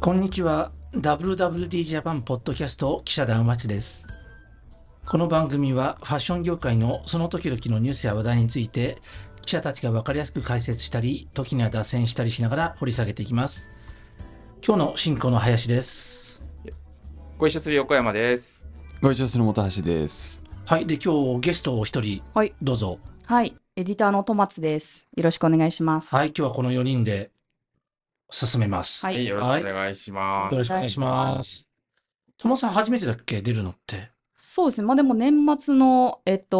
こんにちは。WWD ジャパンポッドキャスト記者談町です。この番組はファッション業界のその時々のニュースや話題について記者たちが分かりやすく解説したり、時には脱線したりしながら掘り下げていきます。今日の進行の林です。 ご一緒する横山です。 ご一緒する本橋です。 はい。で、今日ゲストを一人、 はい、 どうぞ。 はい、エディターの戸松です。よろしくお願いします。 はい。今日はこの4人で進めます。 ははい、よろしくお願いします。 よろしくお願いします。戸松さん初めてだっけ、出るのって。 そうですね。まあでも年末の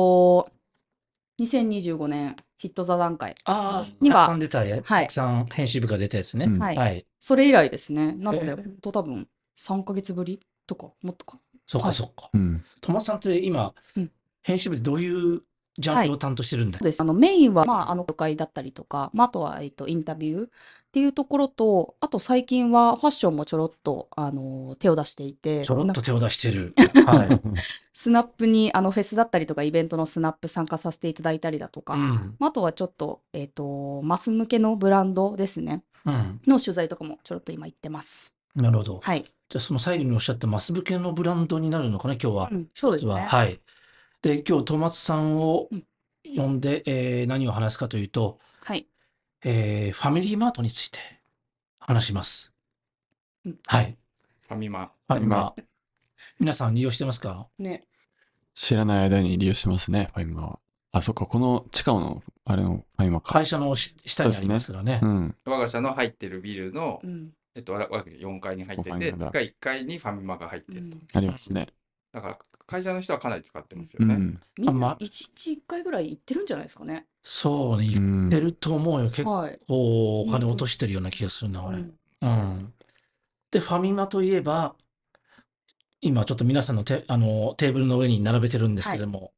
2025年ヒット座談会には、 出たや、たくさん編集部が出たやつね。 うんはい、 はい。 それ以来ですね。なので本当多分3ヶ月ぶりとかもっとか。 そっかはいそっか。 うん。 戸松さんって今、 うん編集部でどういうジャンルを担当してるんだ。 そうです。メインは業界だったりとか、あとはインタビューっていうところと、あと最近はファッションもちょろっと手を出していて、 ちょろっと手を出してる。はい。 スナップにフェスだったりとかイベントのスナップ参加させていただいたりだとか、あとはちょっとマス向けのブランドですね、の取材とかもちょろっと今行ってます。 なるほど。 はい。 じゃあその最後におっしゃったマス向けのブランドになるのかな、今日は。 そうですね。 はい。で、今日戸松さんを呼んで、何を話すかというと、 はい。 ファミリーマートについて話します。はい。 ファミマ。 皆さん利用してますかね。 知らない間に利用してますね、ファミマは。あ、そっか、この地下のあれのファミマか。 会社の下にありますからね。 我が社の入ってるビルの、我が社4階に入ってて、地下1階にファミマが入ってる。 ありますね。 だから会社の人はかなり使ってますよね。 みんな1日1回ぐらい行ってるんじゃないですかね。 そうね、行ってると思うよ。結構お金落としてるような気がするな、俺。で、ファミマといえば、今ちょっと皆さんのテーブルの上に並べてるんですけれども、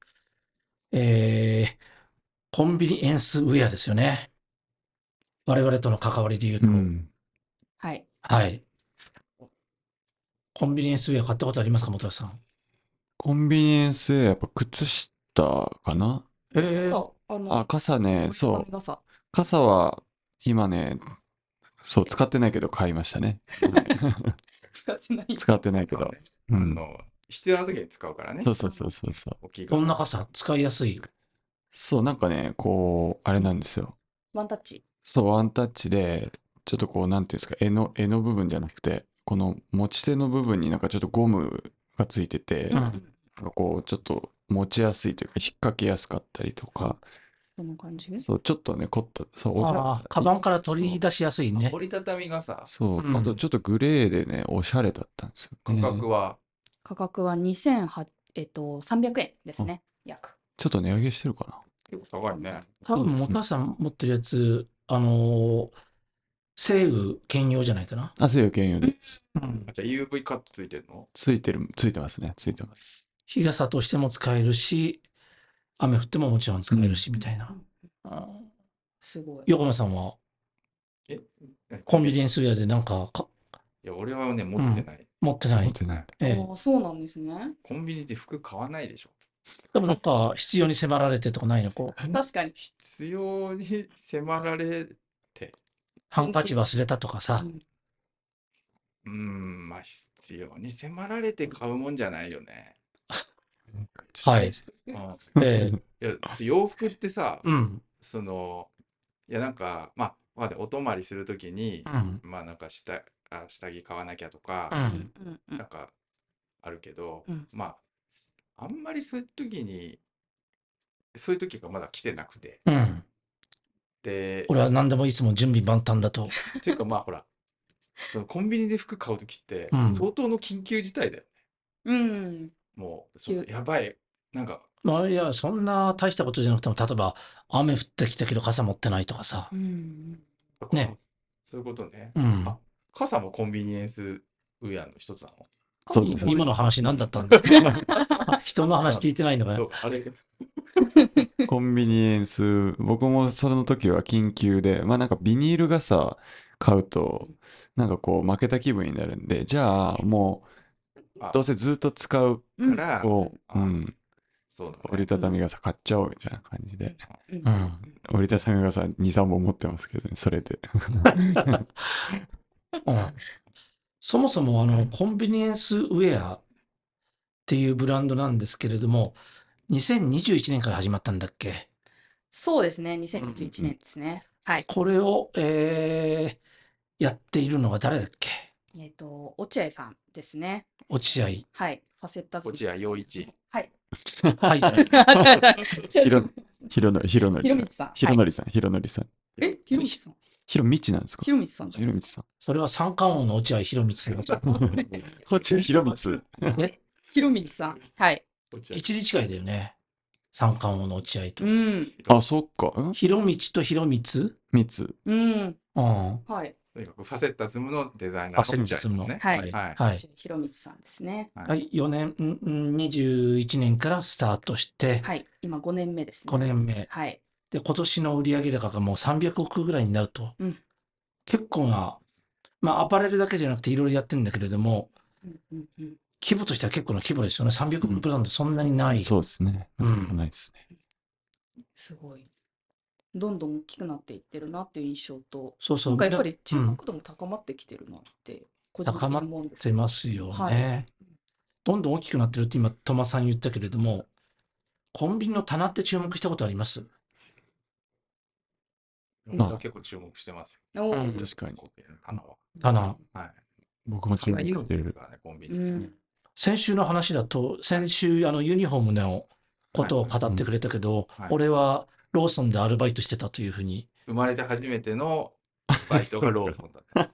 コンビニエンスウェアですよね。我々との関わりで言うと。 はい。 はい。コンビニエンスウェア買ったことありますか、本田さん。 コンビニエンスウェア、やっぱ靴下かな。傘ね、そう。傘は今ね、そう、使ってないけど買いましたね。使ってないけど。 必要な時に使うからね。 そう。 どんな傘使いやすい？ そう、なんかね、こう、あれなんですよ。 ワンタッチ。 そう、ワンタッチで、ちょっとこう、なんていうんですか、柄の部分じゃなくて、この持ち手の部分になんかちょっとゴムがついてて、こう、ちょっと持ちやすいというか、引っ掛けやすかったりとか、 そんな感じ？ そう、ちょっとね、凝った、そう、 カバンから取り出しやすいね。 折りたたみ傘。 そう、あとちょっとグレーでね、おしゃれだったんですよね。 価格は 300円ですね、約。 ちょっと値上げしてるかな。 結構高いね。 多分、本さん持ってるやつ、西武兼用じゃないかな。 西武兼用です。 じゃあ UV カットついてるの？ ついてますね。ついてます。 日傘としても使えるし、雨降ってももちろん使えるし、みたいな。 すごい。 横山さんはコンビニエンスウェアでなんかいや、俺はね、持ってない。 持ってない。 そうなんですね。 コンビニで服買わないでしょ。 でもなんか必要に迫られてとかないの？ 確かに。 必要に迫られて。 ハンカチ忘れたとかさ。 まあ必要に迫られて買うもんじゃないよね。 はい。 いや、洋服ってさ、いやなんか、まあ、お泊まりするときに、まあなんか下着買わなきゃとか、なんかあるけど、まあ、あんまりそういう時がまだ来てなくて。で、 俺は何でもいつも準備万端だと。 というかまあほら、そのコンビニで服買う時って相当の緊急事態だよね。もうやばい。なんかまあいや、そんな大したことじゃなくても、例えば雨降ってきたけど傘持ってないとかさ。 ね。そういうことね。傘もコンビニエンスウェアの一つなの？ 今の話何だったんですか？人の話聞いてないのかよ。 コンビニエンス、僕もその時は緊急で、まあなんかビニール傘買うと、なんかこう負けた気分になるんで、じゃあもう、どうせずっと使うから、折りたたみ傘買っちゃおうみたいな感じで。折りたたみ傘2、3本持ってますけどね、それで。 そもそもコンビニエンスウェアっていうブランドなんですけれども、2021年から始まったんだっけ？ そうですね、2021年ですね。はい。 これを、やっているのが誰だっけ？ 落合さんですね。 落合。 はい。ファセッタ落合陽一。 はい。 はいじゃない。 ひろのりさん。ひろのりさん。ひろのりさん。 ひろみつさん。 ひろみちなんですか？ ひろみつさん。 ひろみつさん。 それは三冠王の落合博満さん。 落合ひろみつ。 ひろみつさん。はい。 一時違いだよね。三冠王の落合と。 あ、そっか。 ひろみちとひろみつ？ みつ。 はい。 とにかくファセッタズムのデザイナーの落合さんね。 はい。ひろみつさんですね。 はい。4年、21年からスタートして。 はい。今5年目ですね。 5年目。 はい。 で、今年の売上高がもう300億ぐらいになると。結構な、まあアパレルだけじゃなくていろいろやってるんだけれども、規模としては結構な規模ですよね。300億ブランドそんなにない。 そうですね。ないですね。 すごい。どんどん大きくなっていってるなっていう印象と、 そうそう。 なんかやっぱり注目度も高まってきてるなって、個人的に思うんですけど。 高まってますよね。どんどん大きくなってるって今、トマさん言ったけれども、コンビニの棚って注目したことあります？ 結構注目してますよ。 確かに。 棚。 はい。 僕も注目してる。 先週の話だと、先週ユニフォームのことを語ってくれたけど、俺はローソンでアルバイトしてたというふうに。 生まれて初めてのバイトがローソンだった。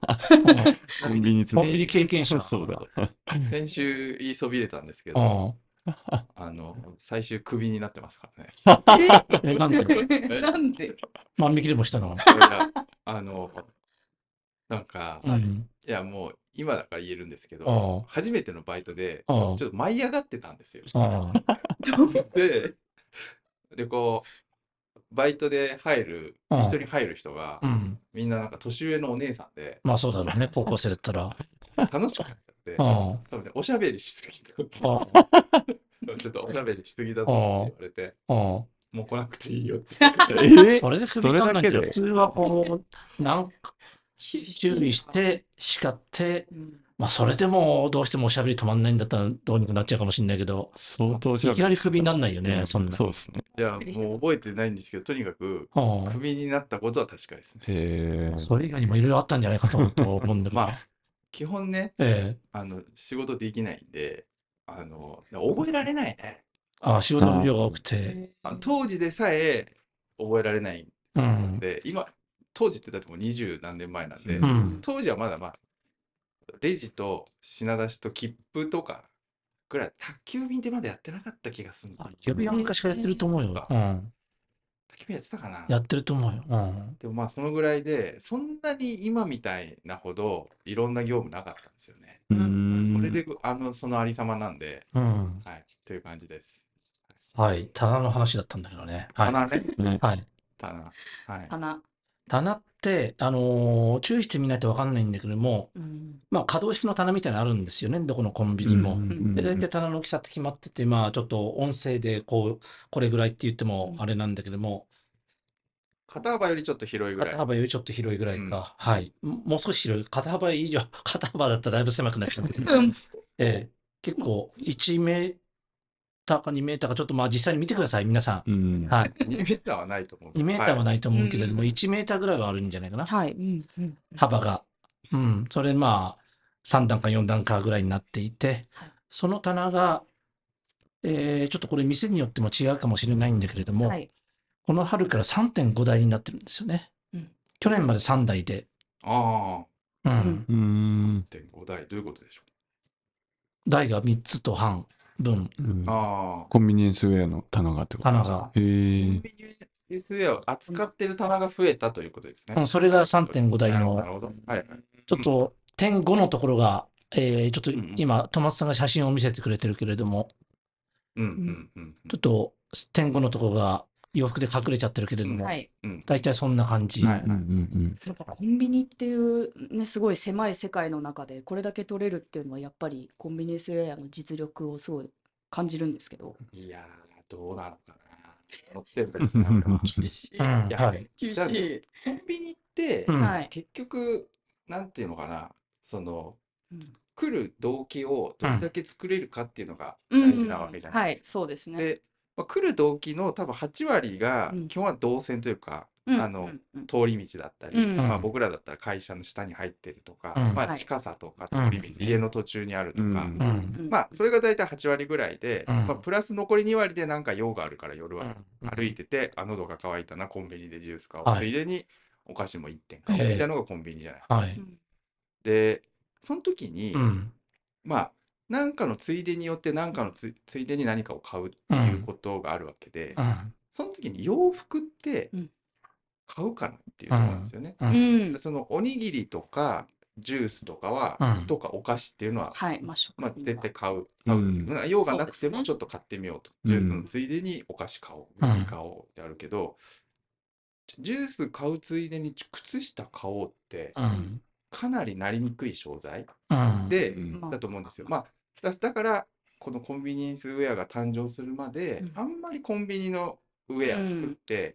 コンビニ経験者。 そうだ。 先週言いそびれたんですけど、最終クビになってますからね。 なんで万引きでもしたの？ なんか、いやもう今だから言えるんですけど、初めてのバイトでちょっと舞い上がってたんですよ。でこうバイトで一人入る人が、みんななんか年上のお姉さんで、 まあそうだろうね、高校生だったら楽しくなっちゃって、多分ねおしゃべりしすぎてちょっとおしゃべりしすぎだぞって言われて、もう来なくていいよって。 それでクビにならないけど、普通はこうなんか注意して叱って、まあそれでもどうしてもおしゃべり止まんないんだったらどうにかなっちゃうかもしれないけど、 相当いきなりクビにならないよね、そんな。 そうですね。 いやもう覚えてないんですけど、とにかくクビになったことは確かですね。 それ以外にもいろいろあったんじゃないかと思うんだけど。 まあ基本ね、仕事できないんで、覚えられないね。 仕事の量が多くて。 当時でさえ覚えられないんで、当時ってだってもう20何年前なんで、当時はまだレジと品出しと切符とかぐらい、宅急便ってまだやってなかった気がする。 宅急便は昔からやってると思うよ。 宅急便やってたかな。 やってると思うよ。 でもまあそのぐらいで、そんなに今みたいなほどいろんな業務なかったんですよね。それでそのありさまなんで、はい、という感じです。 はい、棚の話だったんだけどね。 棚ね。 はい。棚って、注意してみないと分かんないんだけども、まあ可動式の棚みたいなのあるんですよね、どこのコンビニも。で、大体棚の大きさって決まってて、まあちょっと音声でこれぐらいって言ってもあれなんだけども、 肩幅よりちょっと広いぐらい。 肩幅よりちょっと広いぐらいか。はい。もう少し広い。肩幅以上、肩幅だったらだいぶ狭くなっちゃう。結構1メーターか2メーターか、ちょっとまあ実際に見てください、皆さん。はい。 2メーターはないと思う。 2メーターはないと思うけれども、1メーターぐらいはあるんじゃないかな。 はい。 幅が。それまあ、3段か4段かぐらいになっていて、その棚が、ちょっとこれ店によっても違うかもしれないんだけれども、この春から 3.5 台になってるんですよね。去年まで3台で。 3.5 台、どういうことでしょう？台が3つと半分。 コンビニエンスウェアの棚がってことですか？ コンビニエンスウェアを扱ってる棚が増えたということですね。 それが 3.5 台の、ちょっと点5のところが、ちょっと今、戸松さんが写真を見せてくれてるけれども、ちょっと点5のところが洋服で隠れちゃってるけれども、大体そんな感じ。 やっぱコンビニっていうね、すごい狭い世界の中でこれだけ取れるっていうのはやっぱりコンビニエンスウェアの実力をすごい感じるんですけど。 いやー、どうなのかな。厳しい。 厳しい。 コンビニって、結局、なんていうのかな、 来る動機をどれだけ作れるかっていうのが大事なわけじゃない。 そうですね。 で、来る動機の多分8割が基本は動線というか、通り道だったり、僕らだったら会社の下に入ってるとか、近さとか通り道、家の途中にあるとか、それが大体8割ぐらいで、プラス残り2割でなんか用があるから夜は歩いてて、喉が渇いたな、コンビニでジュース買おう、ついでにお菓子も1点買おうみたいなのがコンビニじゃないですか。で、その時に、なんかのついでによってなんかのついでに何かを買うっていうことがあるわけで、その時に洋服って買うかなっていうところなんですよね。そのおにぎりとかジュースとかは、とかお菓子っていうのは、絶対買う。用がなくてもちょっと買ってみようと。ジュースのついでにお菓子買おう。麦買おうってあるけど、ジュース買うついでに靴下買おうって、かなりなりにくい商材で、だと思うんですよ。だからこのコンビニエンスウェアが誕生するまで、あんまりコンビニのウェア服って、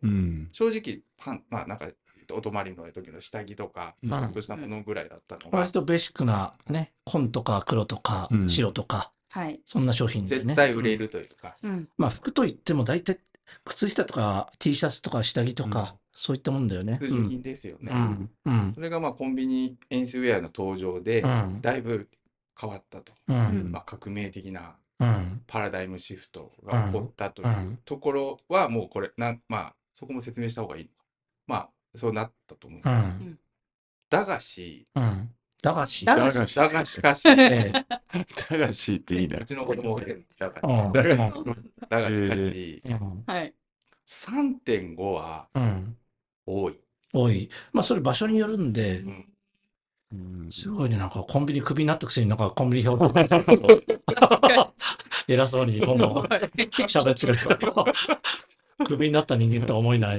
正直なんかお泊まりの時の下着とかちょっとしたものぐらいだったのが、 割とベーシックなね、紺とか黒とか白とか、そんな商品でね、 絶対売れるというか、 服といっても大体靴下とか T シャツとか下着とか、そういったもんだよね。 必需品ですよね。それがコンビニエンスウェアの登場でだいぶ変わったと。革命的なパラダイムシフトが起こったというところはもうこれそこも説明した方がいい。そうなったと思うんですよ。だがしかしっていいな。 うちの子供がだがし 3.5 は多い。 それ場所によるんで、すごいね、なんかコンビニクビになったくせになんかコンビニ表偉そうに今度喋ってるけど、クビになった人間とは思えない。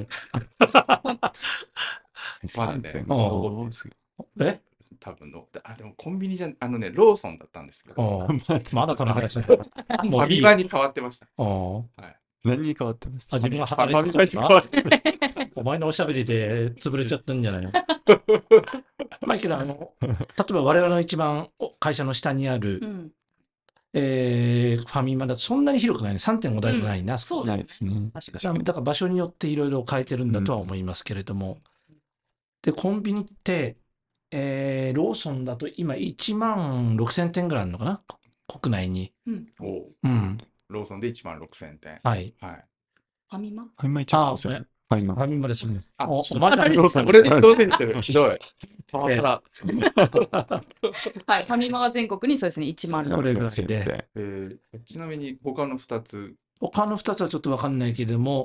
多分でもコンビニじゃローソンだったんですけど、 まだその話。 ファミマに変わってました。 何に変わってました？ 自分が働いてたお前のおしゃべりで潰れちゃったんじゃないの？マイケル、例えば我々の一番会社の下にある、ファミマだとそんなに広くないね。3.5 台もないな。 そうですね。 だから場所によっていろいろ変えてるんだとは思いますけれども。で、コンビニって、ローソンだと今1万6000店ぐらいあるのかな、国内に。 ローソンで1万6000店。 はい。 ファミマ？ ファミマ1万ですよね。ファミマですね。 お前がローソン、俺当然してる。ひどい。 はい、ファミマが全国にそうですね、1万 6000で。 ちなみに他の2つはちょっと分かんないけれども、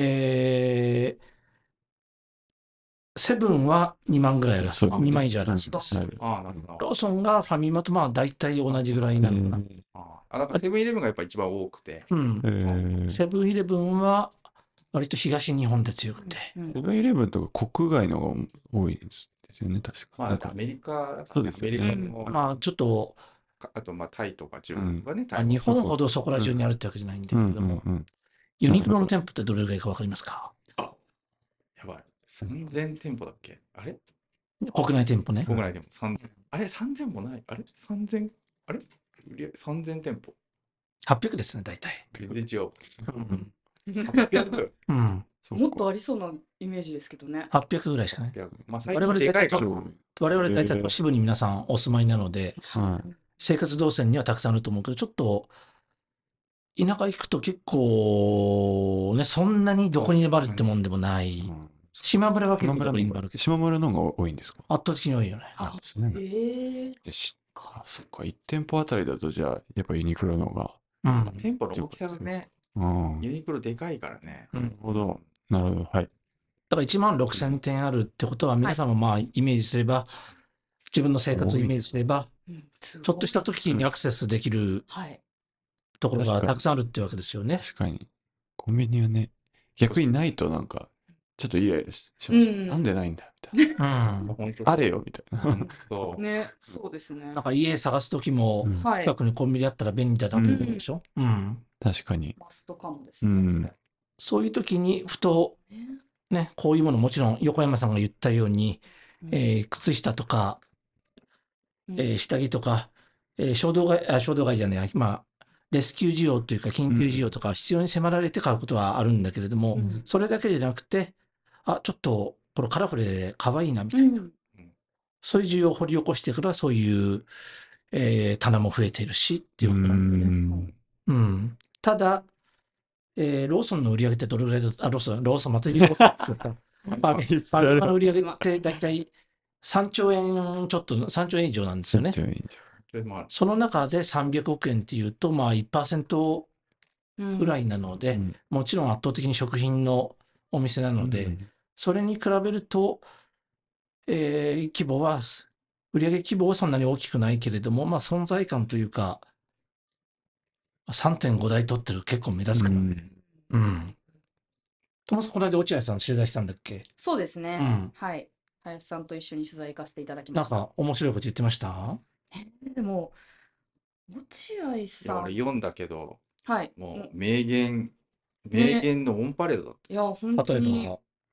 セブンは2万ぐらいあるらしい。2万以上あるらしいです。ローソンがファミマと大体同じぐらいなのかな。 だからセブンイレブンがやっぱ一番多くて。 セブンイレブンは割と東日本で強くて。 セブンイレブンとか国外のが多いですよね、確か。 アメリカ、 そうですね。 ちょっと、 あとタイとか中国はね、 日本ほどそこら中にあるってわけじゃないんだけれども、ユニクロの店舗ってどれぐらいかわかりますか？ やばい。3000店舗だっけ？あれ？ 国内店舗ね。 国内店舗。あれ ?3000 もない？あれ ?3000？ あれ ?3000 店舗。 800ですね、大体。 全然違う。800？ もっとありそうなイメージですけどね。 800ぐらいしかない。 我々 大体都市部に皆さんお住まいなので、生活動線にはたくさんあると思うけど、ちょっと田舎行くと結構ね、そんなにどこにでもあるってもんでもない。島村は結構どこにでもあるけど。 島村の方が多いんですか？ 圧倒的に多いよね。 そっか、1店舗あたりだとじゃあ、やっぱユニクロの方が。 店舗の大きさがね、ユニクロでかいからね。 なるほど。なるほど。はい。 だから1万6000店あるってことは、皆さんもイメージすれば、自分の生活をイメージすれば、ちょっとした時にアクセスできるところがたくさんあるってわけですよね。 確かに。コンビニはね、逆にないとなんか、ちょっとイライラします。なんでないんだみたいな。あれよみたいな。 そうですね。 なんか家探す時も、近くにコンビニあったら便利だなと思うでしょ。 確かに。 マストかもですね。 そういう時にふと、ね、こういうものもちろん横山さんが言ったように、靴下とか、 下着とか、衝動買いじゃない、レスキュー需要というか緊急需要とか必要に迫られて買うことはあるんだけれども、それだけじゃなくて、ちょっとこれカラフルで可愛いなみたいな、そういう需要を掘り起こしてからそういう、棚も増えているしっていうことなんだよね。ただ、ローソンの売り上げってどれぐらいだった？ローソン祭りローソンって言ったファミマの売り上げって大体3兆円ちょっと、3兆円以上なんですよね。その中で300億円っていうと、1% ぐらいなので、もちろん圧倒的に食品のお店なので、それに比べると、売上規模はそんなに大きくないけれども、存在感というか、3.5 台取ってる結構目立つからね。トマス、この間落合さん取材したんだっけ？ そうですね。はい。林さんと一緒に取材行かせていただきました。 なんか面白いこと言ってました？ でも、落合さん。 俺読んだけど、 はい。 もう名言のオンパレードだった。 いや、本当に。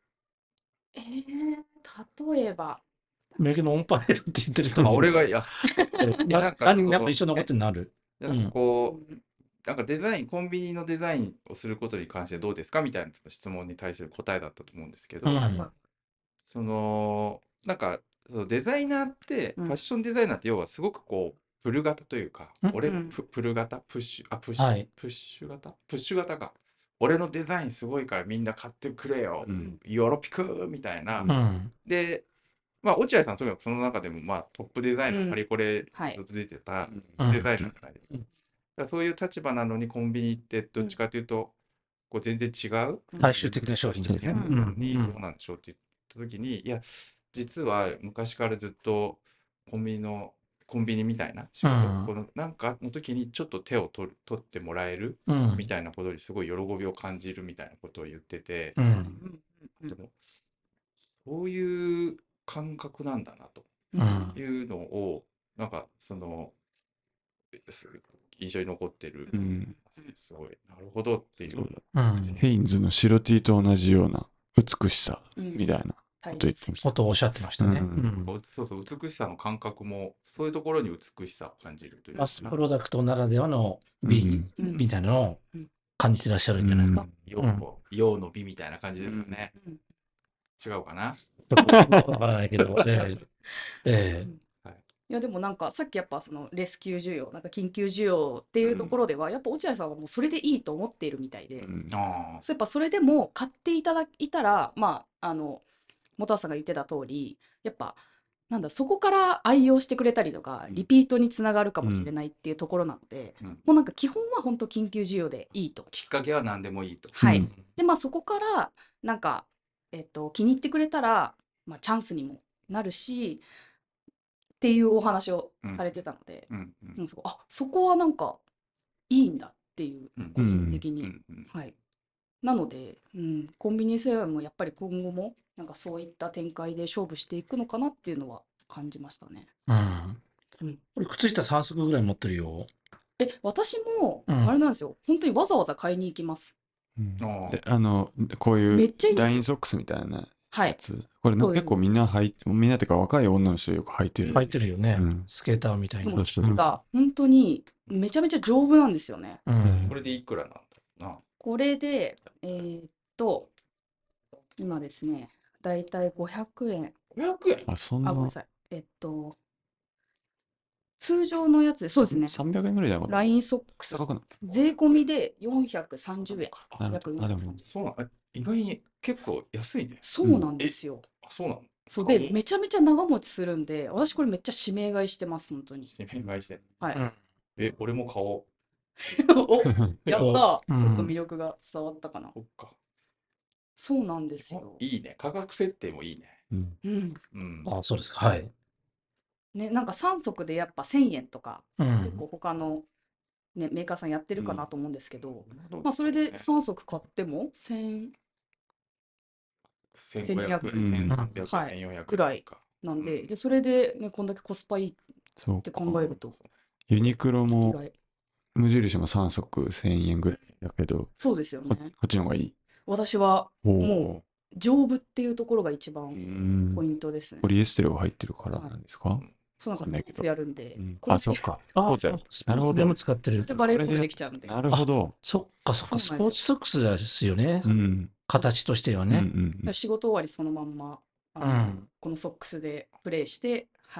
例えば。 名言のオンパレードって言ってる人が俺が、 何一緒のことになる。 なんかコンビニのデザインをすることに関してどうですかみたいな質問に対する答えだったと思うんですけど、なんかデザイナーって、ファッションデザイナーって要はすごくプル型というか、プル型プッシュ型か。俺のデザインすごいからみんな買ってくれよ、ヨロピクみたいな。で、落合さんとにかくその中でもトップデザイナー、パリコレずっと出てたデザイナーじゃないですか。そういう立場なのにコンビニってどっちかというと、全然違う大衆的な商品ですね。 どうなんでしょうって言った時に、いや、実は昔からずっとコンビニみたいな仕事、このなんかの時にちょっと手を取ってもらえるみたいなことにすごい喜びを感じるみたいなことを言ってて、でもそういう感覚なんだなというのを、なんか印象に残ってる、すごいなるほどっていう。 ヘインズの白 T と同じような美しさみたいなこと言ってました。 ことをおっしゃってましたね。 そうそう、美しさの感覚もそういうところに美しさを感じるという。 マスプロダクトならではの美みたいなのを感じてらっしゃるんじゃないですか。 陽の美みたいな感じですよね。違うかな。 わからないけど。 いやでもなんかさっきやっぱそのレスキュー需要、なんか緊急需要っていうところでは、やっぱ落合さんはもうそれでいいと思っているみたいで、やっぱそれでも買っていただいたら、本橋さんが言ってた通り、やっぱそこから愛用してくれたりとかリピートにつながるかもしれないっていうところなので、もうなんか基本は本当緊急需要でいいと。 きっかけは何でもいいと。 はい。でそこからなんか気に入ってくれたらチャンスにもなるし。っていうお話をされてたので、そこはなんかいいんだっていう個人的に、はい。なので、コンビニセブンもやっぱり今後もなんかそういった展開で勝負していくのかなっていうのは感じましたね。 俺靴下3足ぐらい持ってるよ。 私もあれなんですよ。本当にわざわざ買いに行きます。 でこういうラインソックスみたいな。やつ。これ結構みんなってか若い女の人よく履いてる。 履いてるよね。スケーターみたいな。 本当にめちゃめちゃ丈夫なんですよね。 これでいくらなんだろうな。 これで今ですね、だいたい500円。 500円？ そんな。 ごめんなさい。通常のやつでそうですね。 300円ぐらいだもん。 ラインソックス。税込みで430円。 でもそうなの。意外に結構安いね。 そうなんですよ。 そうなの。 そうでめちゃめちゃ長持ちするんで、私これめっちゃ指名買いしてます本当に。 指名買いして。 はい。 俺も買おう。 お、やった。ちょっと魅力が伝わったかな。 そっか。 そうなんですよ。 いいね。価格設定もいいね。 そうですか。はい。 ね、なんか3足でやっぱ1000円とか、結構他のねメーカーさんやってるかなと思うんですけど、それで3足買っても1200 円、1300円ぐらいなんで、それでねこんだけコスパいいって考えると、 ユニクロも無印も3足1000円ぐらいだけど、 そうですよね。 こっちの方がいい。 私はもう丈夫っていうところが一番ポイントですね。 ポリエステルが入ってるからなんですか？ そうなんかスポーツやるんで、 あ、そっか。 なるほど。でも使ってる。 バレーボールできちゃうんで。 なるほど。 そっかそっか。スポーツソックスですよね。形としてはね。 仕事終わりそのまんま、このソックスでプレイして、はい。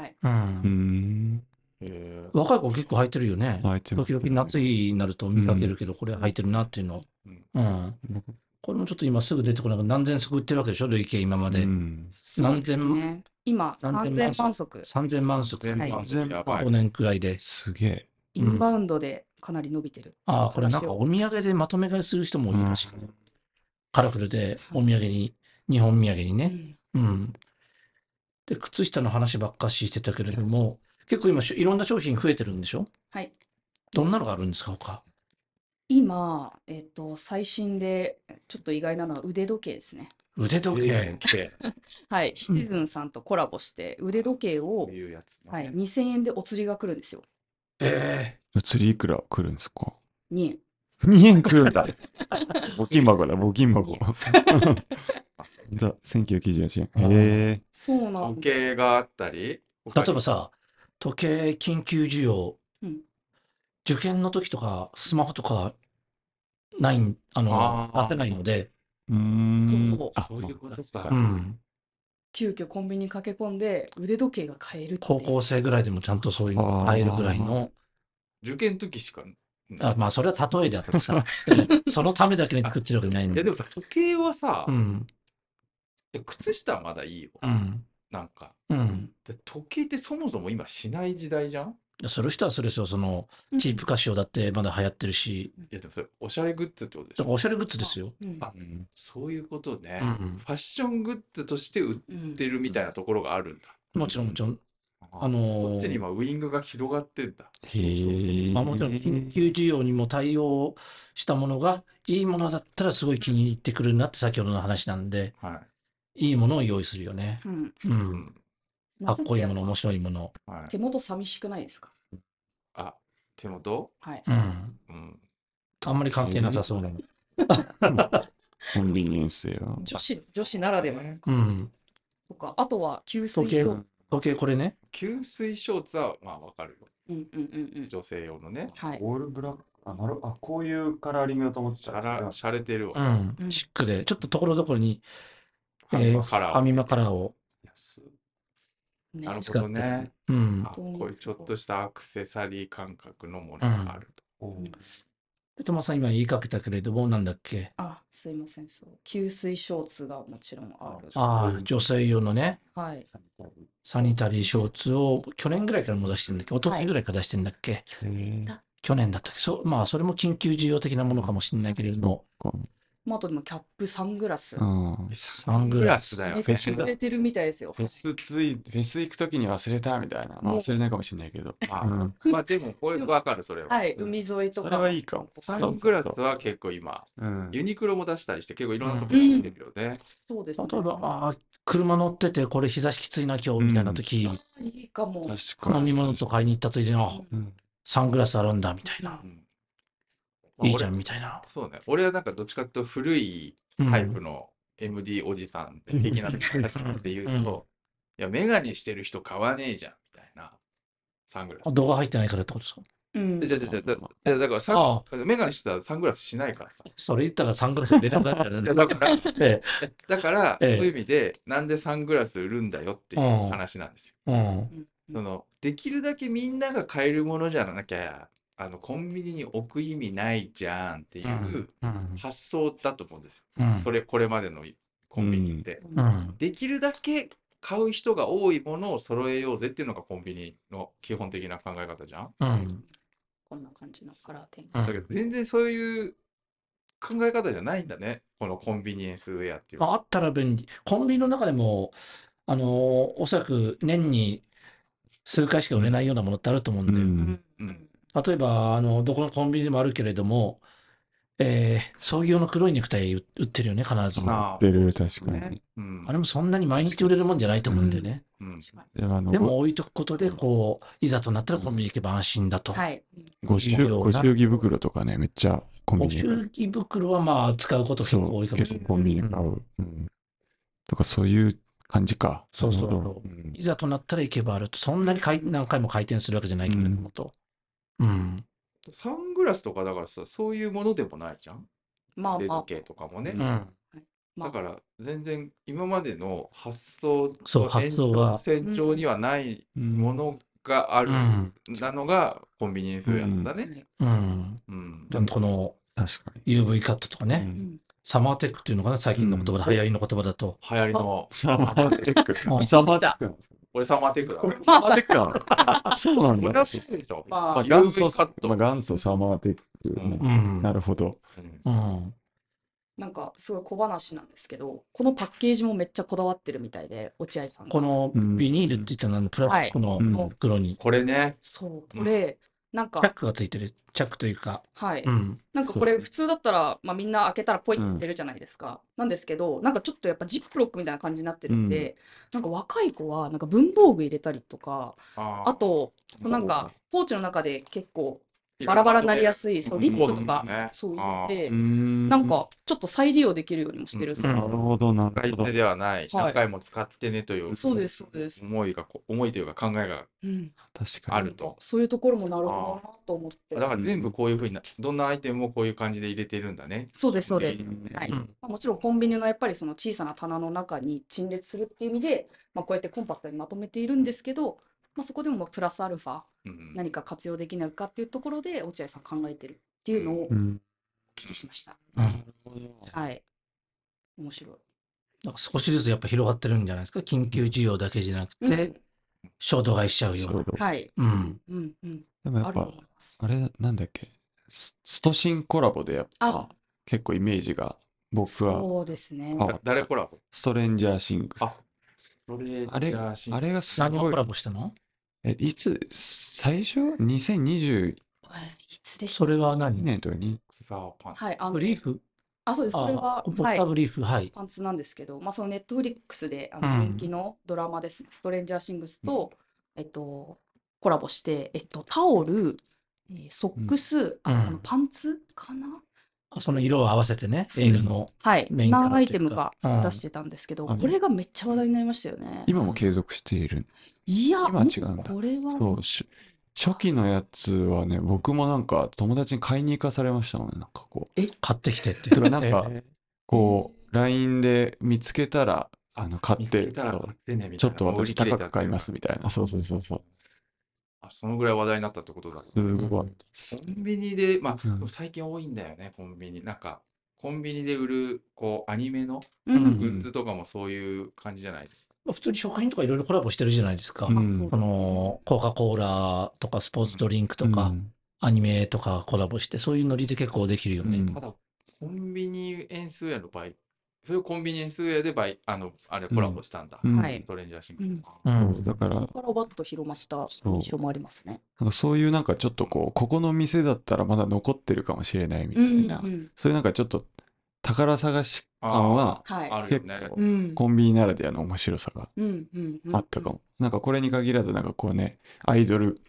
若い子結構履いてるよね。時々夏になると見かけるけど、これ履いてるなっていうの。これもちょっと今すぐ出てこなくて、何千足売ってるわけでしょ、累計今まで。何千、 今、3000万足。 3000万足。5年くらいで。 すげえ。 インバウンドでかなり伸びてる。 ああ、これなんかお土産でまとめ買いする人もいるらしい。カラフルでお土産に、日本土産にね。で、靴下の話ばっかししてたけれども、結構今いろんな商品増えてるんでしょ？ はい。 どんなのがあるんですか、他？ 今、最新でちょっと意外なのは腕時計ですね。 腕時計。 はい、シチズンさんとコラボして腕時計を、はい、2000円でお釣りが来るんですよ。 お釣りいくら来るんですか ？2円。 2円来るんだ。募金箱だ、募金箱。だ、1998円。へえ。 そうなん時計があったり。例えばさ、時計緊急需要、受験の時とかスマホとかない、当てないので。 そういうことか。 急遽コンビニ駆け込んで腕時計が買えるって。 高校生ぐらいでもちゃんとそういうのが買えるぐらいの。 受験の時しか。 まあそれは例えであってさ、そのためだけに作ってるわけじゃないんで。 いやでもさ、時計はさ、靴下はまだいいよ。なんか。時計ってそもそも今しない時代じゃん？ する人はするですよ。そのチープカシオだってまだ流行ってるし。 いやでもそれおしゃれグッズってことでしょ？ だからおしゃれグッズですよ。 そういうことね。ファッショングッズとして売ってるみたいなところがあるんだ。 もちろんもちろん。 こっちに今ウイングが広がってんだ。 もちろん緊急需要にも対応したものがいいものだったらすごい気に入ってくるなって先ほどの話なんで、いいものを用意するよね。かっこいいもの、面白いもの。 手元寂しくないですか？ 手元？ はい。 あんまり関係なさそうなの。 コンビニエンスよ。 女子ならでは。とか、あとは吸水ショーツ。 時計これね。 吸水ショーツはまあわかるよ。女性用のね。 オールブラック。こういうカラーリングだと思ってた。 しゃれてるわ。 シックで、ちょっとところどころにファミマカラーを。 なるほどね。こういうちょっとしたアクセサリー感覚のものがあると。 トマさん今言いかけたけれども、なんだっけ？ すいません。吸水ショーツがもちろんある。 女性用のね。 はい。 サニタリーショーツを去年ぐらいからも出してるんだっけ？一昨年ぐらいから出してるんだっけ？去年だったっけ？それも緊急需要的なものかもしれないけれども。 あとでもキャップ、サングラス。 サングラスだよ。 忘れてるみたいですよ。 フェス行くときに忘れたみたいな。忘れないかもしれないけど。 まあでもこれわかる、それは。 はい、海沿いとか。 それはいいかも。 サングラスは結構今、ユニクロも出したりして結構いろんなところにしてるよね。 そうですね。 例えば、車乗っててこれ日差しきついな今日みたいな時、 いいかも。 飲み物と買いに行ったついでに、サングラスあるんだみたいな。いいじゃんみたいな。 そうね。俺はなんかどっちかっていうと古いタイプの MD おじさん的な形っていうと、いや、メガネしてる人買わねえじゃんみたいなサングラス。 動画入ってないからってことですか？ だからメガネしてたらサングラスしないからさ。 それ言ったらサングラス入れなくなっちゃう。 だから、そういう意味で、なんでサングラス売るんだよっていう話なんですよ。できるだけみんなが買えるものじゃなきゃ、コンビニに置く意味ないじゃんっていう発想だと思うんですよ。これまでのコンビニって。できるだけ買う人が多いものを揃えようぜっていうのがコンビニの基本的な考え方じゃん。 こんな感じのカラー展開。だけど全然そういう考え方じゃないんだね。このコンビニエンスウェアっていう。 あったら便利。コンビニの中でも、おそらく年に数回しか売れないようなものってあると思うんで。例えば、どこのコンビニでもあるけれども、創業の黒いネクタイ売ってるよね、必ず。 売ってる、確かに。 あれもそんなに毎日売れるもんじゃないと思うんでね。でも置いとくことで、いざとなったらコンビニ行けば安心だと。 ご祝儀袋とかね、めっちゃコンビニ。 ご祝儀袋はまあ使うこと結構多いかもしれない。 コンビニ買う。とかそういう感じか。 そうそうそなるほど。 う。いざとなったら行けばあると、そんなに何回も回転するわけじゃないけれどもと。 サングラスとかだからさ、そういうものでもないじゃん。 まあ腕まあ時計とかもね。 まあだから全然今までの発想そう、 の発想は。 線上にはないものがあるなのがコンビニエンスウェアなんだね。 でもこの UV カットとかね、サマーテックっていうのかな、最近の言葉で、流行りの言葉だと。 流行りのサマーテック。サマーテックなんですか？ これサマーテックだ。 これサマーテックなの？そうなんだ。 これそうでしょ。 元祖サマーテック。なるほど。 なんかすごい小話なんですけど、このパッケージもめっちゃこだわってるみたいで、落合さんが。 このビニールって言ったのはプラスチックの袋に。 これね。 そう、これ、なんか。 チャックがついてる。チャックというか。 はい。なんかこれ普通だったら、まあみんな開けたらポイって出るじゃないですか。なんですけど、なんかちょっとやっぱジップロックみたいな感じになってるんで、なんか若い子はなんか文房具入れたりとか、あと、なんかポーチの中で結構、バラバラになりやすい、リップとか、そう入れて、なんかちょっと再利用できるようにもしてるんですよ。 なるほど、なるほど。 使い手ではない、何回も使ってねという、 そうです、そうです。 思いというか考えがあると。 そういうところもなるほどなと思って。 だから全部こういうふうにどんなアイテムもこういう感じで入れてるんだね。 そうです、そうです。はい。もちろんコンビニのやっぱりその小さな棚の中に陳列するっていう意味で、こうやってコンパクトにまとめているんですけど、そこでもプラスアルファ何か活用できないかっていうところで落合さん考えてるっていうのをお聞きしました。はい。面白い。 なんか少しずつやっぱ広がってるんじゃないですか。緊急需要だけじゃなくて、衝動買いしちゃうような。 はい。 でもやっぱ、あれなんだっけ、ストシンコラボでやっぱ結構イメージが僕は。 そうですね。 誰コラボ？ ストレンジャーシングス。あれがすごい。 何をコラボしたの？ いつ、最初 ?2020。 いつでしょう？ それは何年とかに。 はい。 ブリーフ？ そうです。これは、 ブリーフ、はい。 パンツなんですけど、そのネットフリックスで人気のドラマですね。ストレンジャーシングスと、コラボして、タオル、ソックス、パンツかな？ その色を合わせてね、映画のメインアイテムが出してたんですけど、これがめっちゃ話題になりましたよね。 今も継続している。 いや、 今違うんだ。 これは。 そう、初期のやつはね、僕もなんか友達に買いに行かされましたもんね、なんかこう。 買ってきてって。 とかなんか、こう、LINE で見つけたら、買って、ちょっと私高く買いますみたいな。そうそうそうそう。 そのぐらい話題になったってことだ。 すごい。 コンビニで、最近多いんだよね、コンビニ。なんか、コンビニで売る、アニメのグッズとかもそういう感じじゃないですか。 普通に食品とかいろいろコラボしてるじゃないですか。コカ・コーラとかスポーツドリンクとか、アニメとかコラボして、そういうノリで結構できるよね。 ただ、コンビニエンスウェアの場合、そういうコンビニエンスウェアであれコラボしたんだ。ストレンジャーシングス。 だから、 バッと広まった印象もありますね。 なんかそういうなんかちょっとここの店だったらまだ残ってるかもしれないみたいな、そういうなんかちょっと宝探し感は結構コンビニならではの面白さがあったかも。なんかこれに限らずなんかこうね、アイドル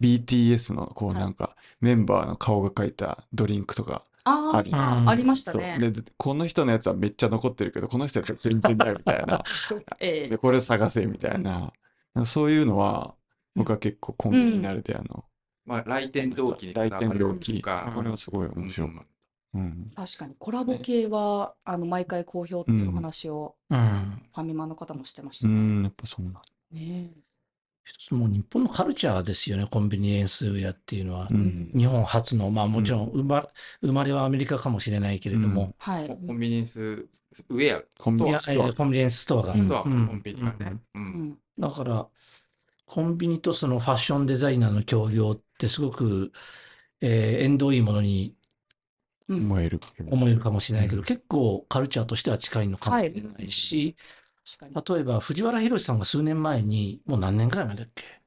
BTS のこうなんかメンバーの顔が描いたドリンクとかありましたね。 でこの人のやつはめっちゃ残ってるけどこの人のやつは全然ないみたいなでこれ探せみたいな、そういうのは僕は結構コンビニならではの、 来店動機につながるとか、 これはすごい面白かった。 確かにコラボ系は毎回好評っていう話をファミマの方もしてましたね。 やっぱそうなんね。 一つもう日本のカルチャーですよね、コンビニエンスウェアっていうのは。日本初の、もちろん生まれはアメリカかもしれないけれども。 コンビニエンスウェア、 コンビニエンスストアが。 コンビニがね。 だから、コンビニとそのファッションデザイナーの協業ってすごく、縁遠いものに思えるかもしれないけど、結構カルチャーとしては近いのかもしれないし、例えば藤原宏さんが数年前に、もう何年くらい前だっ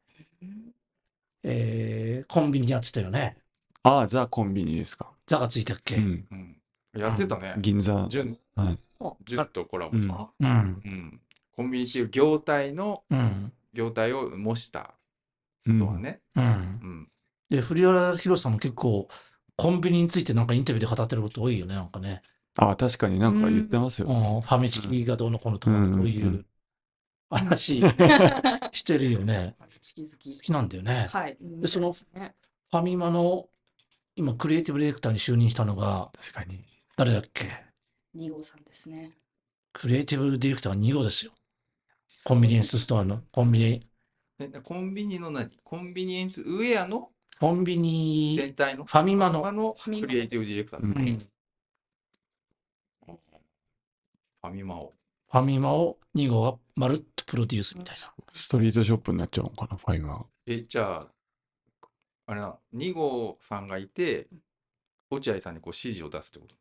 け、コンビニやってたよね。 ザ・コンビニですか。 ザがついたっけ。 やってたね。 銀座。 純とコラボ。コンビニっていう業態を模した人はね。 で、藤原宏さんも結構、コンビニについてなんかインタビューで語ってること多いよね、なんかね。 確かになんか言ってますよ。 ファミチキがどうのこうのとか、そういう話してるよね。好きなんだよね。 はい。 で、そのファミマの今クリエイティブディレクターに就任したのが確かに。 誰だっけ？ 2号さんですね。 クリエイティブディレクターは2号ですよ。コンビニエンスストアのコンビニの何？コンビニエンスウェアのコンビニ全体のファミマのクリエイティブディレクター。ファミマを2号がまるっとプロデュースみたいな。 ストリートショップになっちゃうのかな、ファイマー。じゃあ、あれな、2号さんがいて、落合さんにこう指示を出すってこと？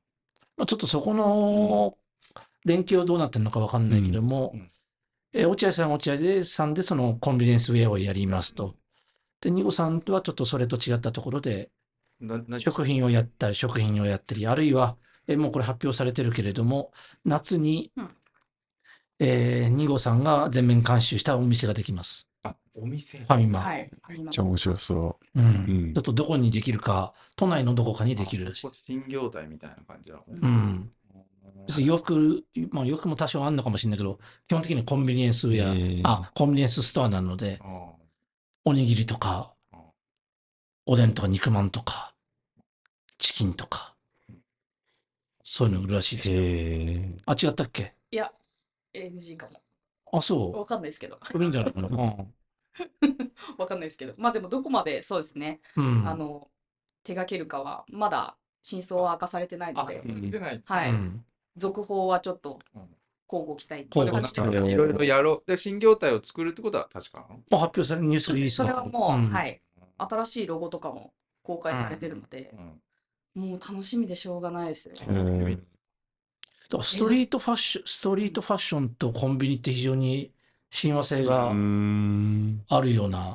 ちょっとそこの連携はどうなってるのかわかんないけども、落合さんは落合さんでそのコンビニエンスウェアをやりますと。で、2号さんはちょっとそれと違ったところで、食品をやったり、あるいは、もうこれ発表されてるけれども、夏に、2号さんが全面監修したお店ができます。 お店？ ファミマ。 はい。 めっちゃ面白そう。 ちょっとどこにできるか、都内のどこかにできるらしい。 新業態みたいな感じだ。 別に洋服も多少あるのかもしれないけど、基本的にコンビニエンスウェア、コンビニエンスストアなので、おにぎりとか、おでんとか肉まんとか、チキンとか、そういうの売るらしいですよ。違ったっけ？ いや、NG かも。そう。 わかんないですけど。 いいんじゃないかな。 わかんないですけど。まあでもどこまでそうですね。手掛けるかは、まだ真相は明かされてないので。はい。続報はちょっと交互期待。 いろいろやろう。で、新業態を作るってことは確かなの？ もう発表されるニュースリリースそれはもう、はい。新しいロゴとかも公開されてるので、もう楽しみでしょうがないですね。 だからストリートファッションとコンビニって非常に親和性があるような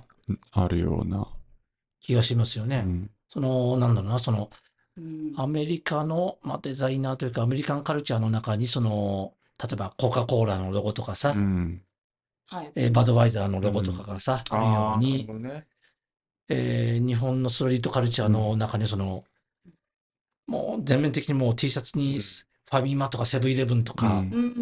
気がしますよね。なんだろうな、アメリカの、デザイナーというかアメリカンカルチャーの中に例えばコカ・コーラのロゴとかさ、バドワイザーのロゴとかがさ、あるように、日本のストリートカルチャーの中にもう全面的にもう T シャツにファミマとかセブンイレブンとか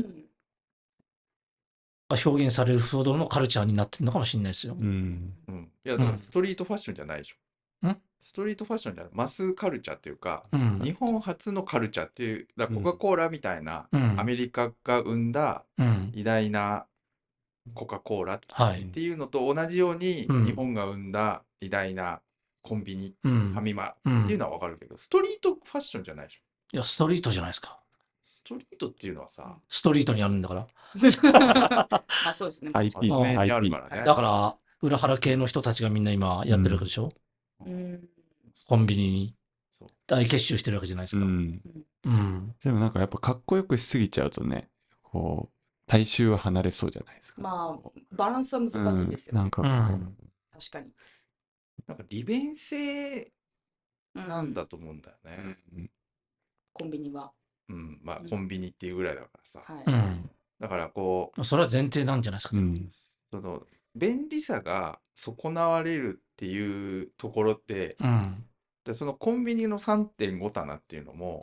が表現されるほどのカルチャーになってるのかもしれないですよ。 いや、だからストリートファッションじゃないでしょ。ストリートファッションじゃない、マスカルチャーっていうか、日本初のカルチャーっていう、だからコカ・コーラみたいな、アメリカが生んだ偉大なコカ・コーラっていうのと同じように、日本が生んだ偉大なコンビニ、ファミマっていうのはわかるけど、ストリートファッションじゃないでしょ。 いや、ストリートじゃないですか。 ストリートっていうのはさ、 ストリートにあるんだから。 そうですね。 IP あるからね。 だから、裏腹系の人たちがみんな今やってるわけでしょ。コンビニに大結集してるわけじゃないですか。 でもなんかやっぱかっこよくしすぎちゃうとね、こう、大衆は離れそうじゃないですか。 バランスは難しいですよね。 確かに。 なんか利便性なんだと思うんだよね。 コンビニは。 コンビニっていうぐらいだからさ。だからそれは前提なんじゃないですかね。 便利さが損なわれるっていうところって、そのコンビニの 3.5 棚っていうのも、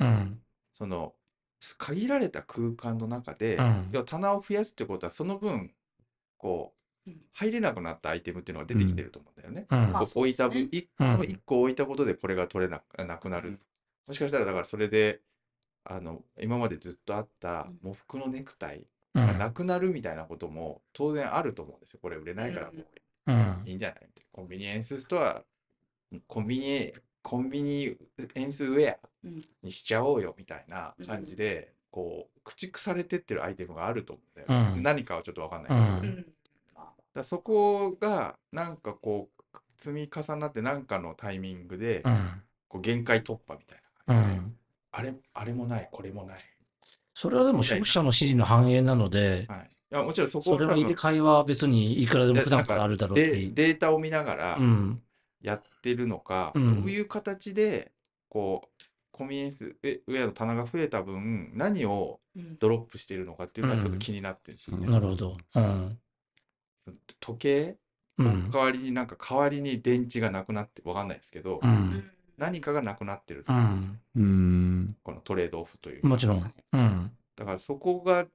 限られた空間の中で、要は棚を増やすってことはその分入れなくなったアイテムっていうのが出てきてると思うんだよね。置いた分1個置いたことでこれが取れなくなる。もしかしたらだからそれで今までずっとあった喪服のネクタイがなくなるみたいなことも当然あると思うんですよ。これ売れないからもういいんじゃない？コンビニエンスストア、コンビニエンスウェアにしちゃおうよみたいな感じで、駆逐されてってるアイテムがあると思うんだよね。何かはちょっと分かんないけど。だそこがなんか積み重なって何かのタイミングで限界突破みたいな感じで、あれもないこれもない。 それはでも消費者の指示の反映なので、 いやもちろんそれの入れ替えは別にいくらでも普段からあるだろうっていう。 データを見ながらやってるのか、どういう形でコンビニエンスウェアの棚が増えた分何をドロップしているのかっていうのがちょっと気になってるんですよね。 なるほど。 時計代わりに電池がなくなって分かんないですけど、何かがなくなってると思うんですよ。このトレードオフという。 もちろん。 だからそこが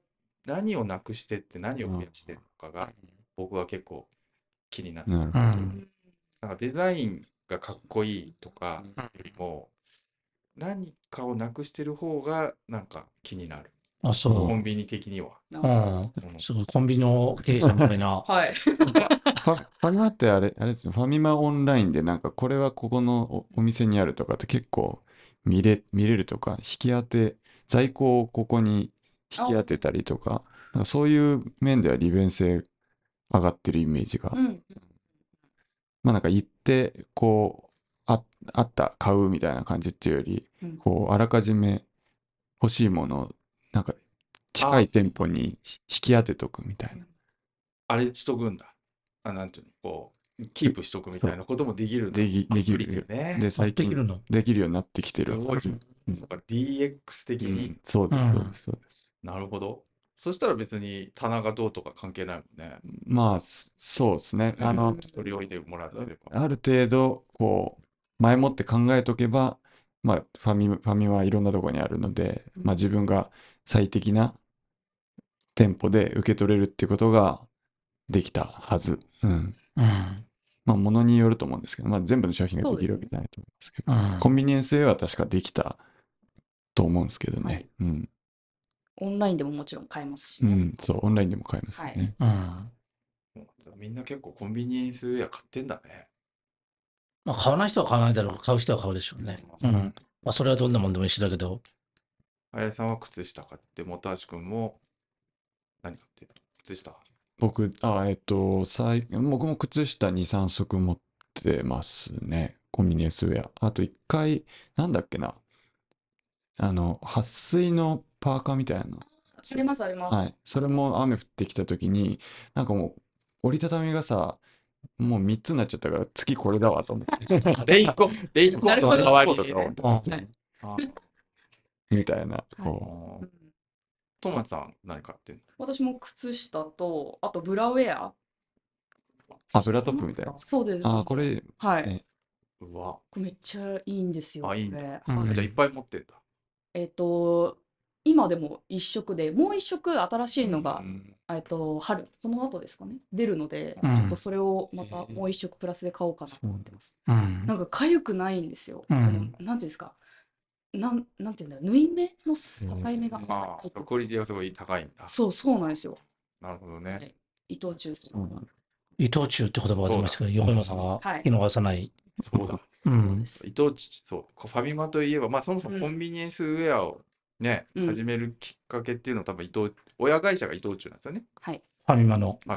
何をなくしてって何を増やしてるのかが僕は結構気になる。 なるほど。 なんかデザインがかっこいいとかよりも何かをなくしてる方がなんか気になる。 あ、そコンビニ的には。 すごいコンビニの経営者みたいな。 はい。 ファミマってあれですよ。ファミマオンラインでなんかこれはここのお店にあるとかって結構見れるとか、在庫をここに引き当てたりとか、なんかそういう面では利便性上がってるイメージが。まあなんか行ってこうあった買うみたいな感じっていうより、こうあらかじめ欲しいものをなんか近い店舗に引き当てとくみたいな。 あれしとくんだ。なんていうの、こう、キープしとくみたいなこともできるんだ。 できるね。 で、最近できるようになってきてるはず。 そうか、DX 的に。 そうです、そうです。 なるほど。そしたら別に棚がどうとか関係ないもんね。 まあ、そうですね。 取り置いてもらえれば。 ある程度、こう、前もって考えとけば、まあ、ファミはいろんなところにあるので、まあ自分が最適な店舗で受け取れるっていうことができたはず。まあ、ものによると思うんですけど、まあ、全部の商品ができるわけじゃないと思いますけど、コンビニエンスは確かできたと思うんですけどね。 オンラインでももちろん買えますしね。 そう、オンラインでも買えますね。 みんな結構コンビニエンスウェア買ってんだね。 まあ、買わない人は買わないだろう。買う人は買うでしょうね。まあ、それはどんなもんでも一緒だけど。 林さんは靴下買って、本橋君も何買ってるの？靴下。 僕も靴下2、3足持ってますね。コンビニエンスウェア。あと1回、なんだっけな。撥水のパーカーみたいなの。 あります、あります。 はい。それも雨降ってきた時に、なんかもう、折りたたみがさ、もう3つになっちゃったから、次これだわと思って。 レインコートの代わりに。 みたいな。こう。 トマさん何買ってんの？ 私も靴下と、あとブラウェア。 ブラトップみたいな。 そうです。 これ、 はい。 うわ。 これめっちゃいいんですよ。 いいんだ。じゃあいっぱい持ってんだ。 今でも一色で、もう一色新しいのが、春、この後ですかね、出るので、ちょっとそれをまたもう一色プラスで買おうかなと思ってます。なんか痒くないんですよ。なんていうんですか。なんていうんだろう、縫い目の境目が。 クオリティはすごい高いんだ。 そうなんですよ。 なるほどね。 伊藤忠さん。 伊藤忠って言葉が出ましたけど、横山さんは見逃さない。 そうだ。伊藤忠、そう、ファミマといえば、まあそもそもコンビニエンスウェアをね、始めるきっかけっていうのは多分親会社が伊藤忠なんですよね。 はい。 ファミマの。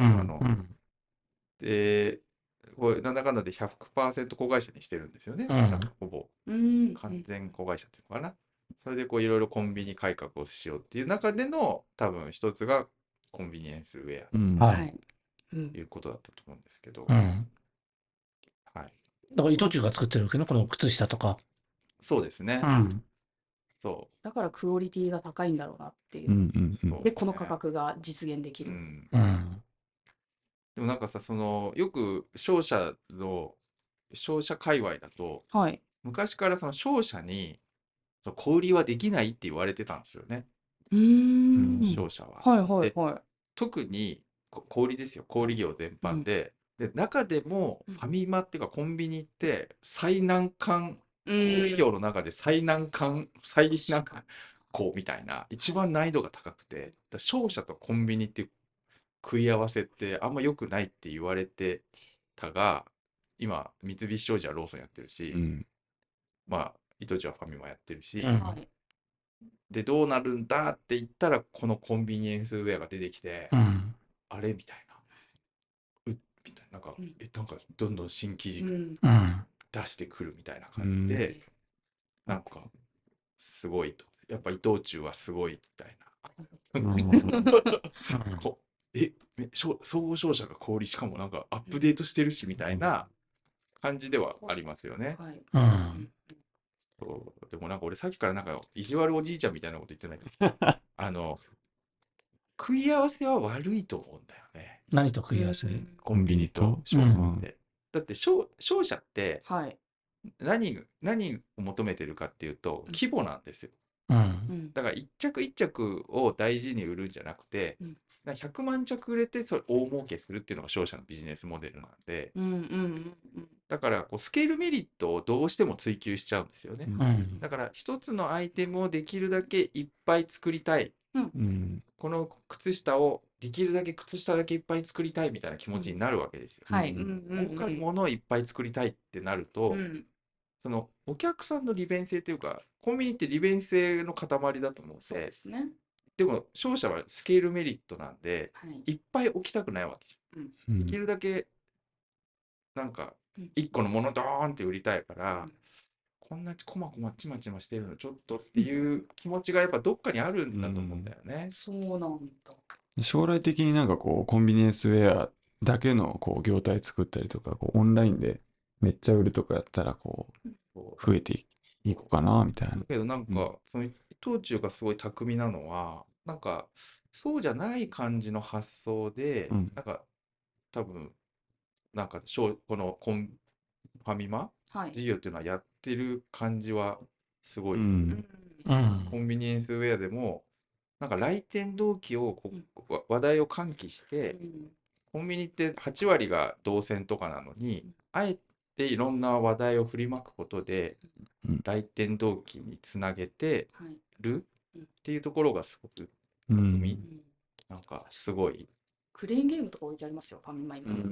で、これなんだかんだで 100% 子会社にしてるんですよね。ほぼ。完全子会社っていうのかな。それでこういろいろコンビニ改革をしようっていう中での多分一つがコンビニエンスウェアということだったと思うんですけど。はい。 だから伊藤忠が作ってるわけね、この靴下とか。 そうですね。そう。 だからクオリティが高いんだろうなっていう。で、この価格が実現できる。 でもなんかさ、よく商社界隈だと、昔からその商社に小売りはできないって言われてたんですよね。商社は。特に小売りですよ。小売業全般で。で、中でもファミマっていうかコンビニって最難関、小売業の中で最難関校みたいな、一番難易度が高くて、商社とコンビニって食い合わせってあんま良くないって言われてたが、今、三菱商事はローソンやってるし、まあ、伊藤忠はファミマやってるし、で、どうなるんだって言ったら、このコンビニエンスウェアが出てきて、あれみたいな。みたいな。なんかどんどん新機軸出してくるみたいな感じで、なんか、すごいと。やっぱ伊藤忠はすごいみたいな。総合商社が小売りしかもなんかアップデートしてるしみたいな感じではありますよね。でもなんか俺さっきからなんか意地悪おじいちゃんみたいなこと言ってないけど、食い合わせは悪いと思うんだよね。 何と食い合わせ？ コンビニと商社って。だって商社って何を求めてるかっていうと規模なんですよ。 だから一着一着を大事に売るんじゃなくて、だから100万着売れてそれ大儲けするっていうのが商社のビジネスモデルなんで、だからこうスケールメリットをどうしても追求しちゃうんですよね。だから一つのアイテムをできるだけいっぱい作りたい。この靴下をできるだけ靴下だけいっぱい作りたいみたいな気持ちになるわけですよ。儲かるものをいっぱい作りたいってなると、そのお客さんの利便性というか、コンビニって利便性の塊だと思うんで、でも商社はスケールメリットなんで、いっぱい置きたくないわけじゃん。できるだけなんか1個のものドーンって売りたいから、こんなこまこまちまちましてるのちょっとっていう気持ちがやっぱどっかにあるんだと思うんだよね。 そうなんだ。 将来的になんかこうコンビニエンスウェアだけのこう業態作ったりとか、こうオンラインでめっちゃ売るとかやったらこう増えていくかなみたいな。 だけどなんかその伊藤忠がすごい巧みなのは、なんかそうじゃない感じの発想で、なんか多分なんかこのファミマ事業っていうのはやってる感じはすごい、コンビニエンスウェアでもなんか来店動機を話題を喚起して、コンビニって8割が動線とかなのに、あえていろんな話題を振りまくことで、来店動機につなげてるっていうところがすごくなんかすごい。 クレーンゲームとか置いてありますよ、ファミマ今。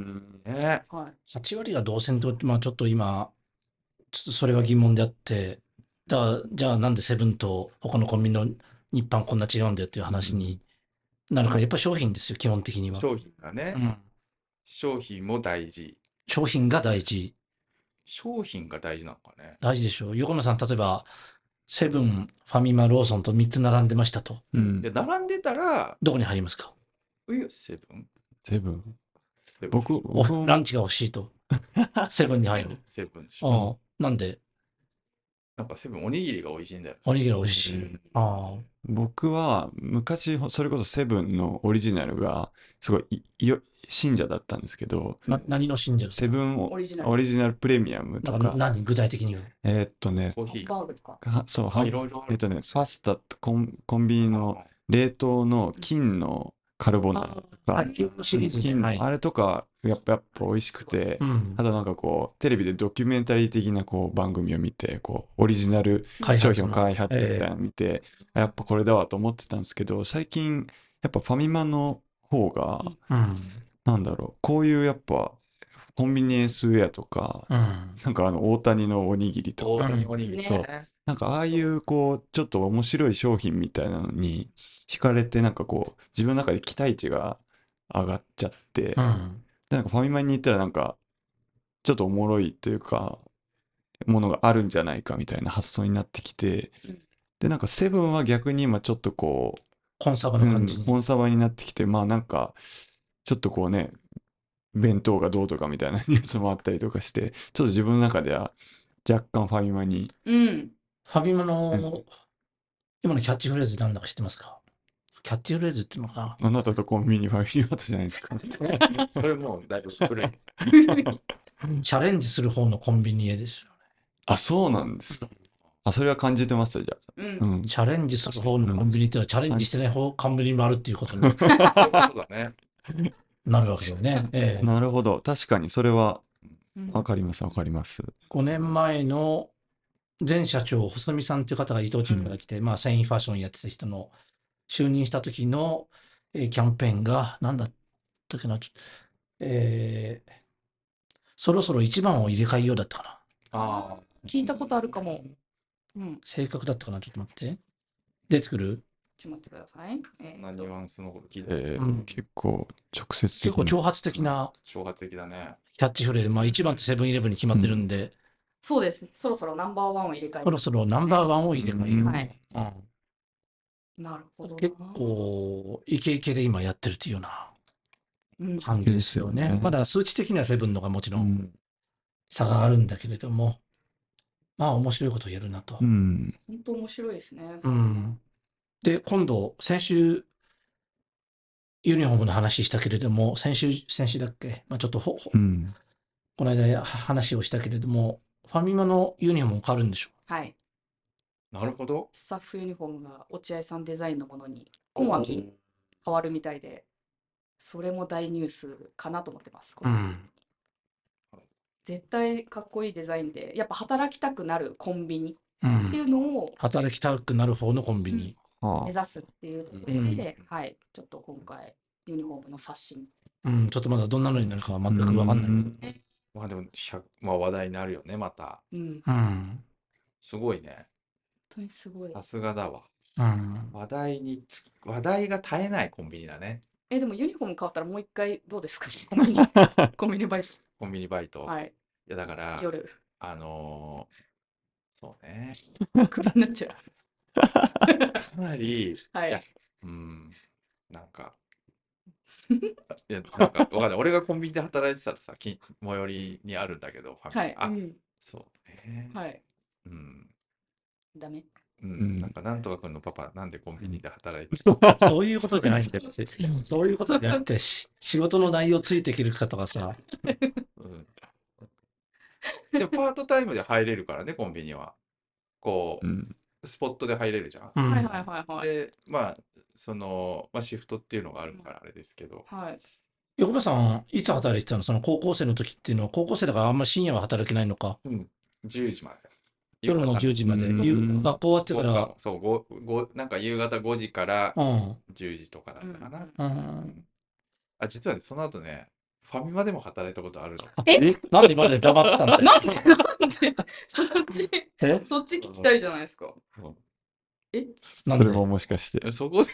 8割が動線と、まあちょっと今、ちょっとそれは疑問であって、じゃあなんでセブンと他のコンビニの日販こんな違うんだよっていう話になるから、やっぱ商品ですよ、基本的には。 商品がね。商品も大事。 商品が大事。 商品が大事なのかね。 大事でしょう。横野さん、例えば、セブン、ファミマ、ローソンと3つ並んでましたと。 で並んでたら、 どこに入りますか？ セブン僕ランチが欲しいと。セブンに入る。 セブンでしょ。 なんで？ なんかセブンおにぎりが美味しいんだよ。 おにぎり美味しい。 僕は昔それこそセブンのオリジナルがすごい信者だったんですけど、 何の信者？ セブンオリジナルプレミアムとか。 何具体的には？ コーヒーバーグとか。 そう、ファスタコンビニの冷凍の金のカルボナーラとか、あれとかやっぱ美味しくて、あとなんかこうテレビでドキュメンタリー的なこう番組を見て、こうオリジナル商品を開発みたいなの見て、やっぱこれだわと思ってたんですけど、最近やっぱファミマの方が、なんだろう、こういうやっぱコンビニエンスウェアとか、なんか大谷のおにぎりとか、そうなんかああいうこうちょっと面白い商品みたいなのに惹かれて、なんかこう自分の中で期待値が上がっちゃって、でなんかファミマに行ったらなんかちょっとおもろいというかものがあるんじゃないかみたいな発想になってきて、でなんかセブンは逆に今ちょっとこうコンサバの感じに、 コンサバになってきて、まあなんかちょっとこうね弁当がどうとかみたいなニュースもあったりとかして、ちょっと自分の中では若干ファミマに。 ファミマの今のキャッチフレーズなんだか知ってますか？キャッチフレーズっていうのかな？ あなたとコンビニファミリーマートじゃないですか。 それもうだいぶ古い。 チャレンジする方のコンビニへですよね。 あ、そうなんですか。それは感じてますじゃあ。 チャレンジする方のコンビニっていうのはチャレンジしてない方コンビニもあるっていうことにそうだね。 なるわけよね。 なるほど。確かにそれはわかります。 5年前の前社長細見さんという方が伊藤忠から来て、繊維ファッションやってた人の就任した時の、キャンペーンが何だったっけな、そろそろ1番を入れ替えようだったかな。聞いたことあるかも。 正確だったかな。ちょっと待って。出てくる？ ちょっと待ってください。 ニュアンスのこと聞いて、 結構直接的結構挑発的なだね。 キャッチフレーズ。1番ってセブンイレブンに決まってるんで、 そうです。そろそろナンバーワンを入れ替える。 そろそろナンバーワンを入れ替える。 なるほど。 結構イケイケで今やってるっていうような感じですよね。まだ数値的にはセブンのがもちろん差があるんだけれども、面白いことをやるなと。 本当面白いですね。 で、今度、先週、ユニフォームの話したけれども、先週だっけ、ちょっとこの間話をしたけれども、ファミマのユニフォームも変わるんでしょ？ はい。 なるほど。 スタッフユニフォームが落合さんデザインのものに今秋変わるみたいで、それも大ニュースかなと思ってます。絶対かっこいいデザインで、やっぱ働きたくなるコンビニっていうのを働きたくなる方のコンビニ。 目指すっていうところで、はい、ちょっと今回ユニフォームの刷新。 ちょっとまだどんなのになるかは全く分かんない。 まあでも話題になるよね、また。すごいね。 本当にすごい。 さすがだわ。話題が絶えないコンビニだね。 でもユニフォーム変わったらもう一回どうですか？コンビニバイト。 コンビニバイト。 はい。 いやだから夜。 そうね。 クビになっちゃう。 かなり、 はい。 なんか、いや、なんか、わかんない。俺がコンビニで働いてたらさ、最寄りにあるんだけど、ファミリー。 はい。 そうね。 はい。ダメ。 なんか、なんとかくんのパパ、なんでコンビニで働いてるそういうことじゃないんだよ。そういうことじゃなくて、仕事の内容ついていけるかとかさ。 でも、パートタイムで入れるからね、コンビニは。こう、スポットで入れるじゃん。 はいはいはいはい。 で、シフトっていうのがあるからあれですけど。 はい。 横田さん、いつ働いてたの？その高校生の時っていうのは、高校生だからあんまり深夜は働けないのか。 10時まで。 夜の10時まで。学校終わってから。 そう、なんか夕方5時から10時とかだったかな。実はね、その後ね、ファミマでも働いたことあるの。 なんで今まで黙ったんだよ。 なんでそっち聞きたいじゃないですか。 それももしかして。 そこで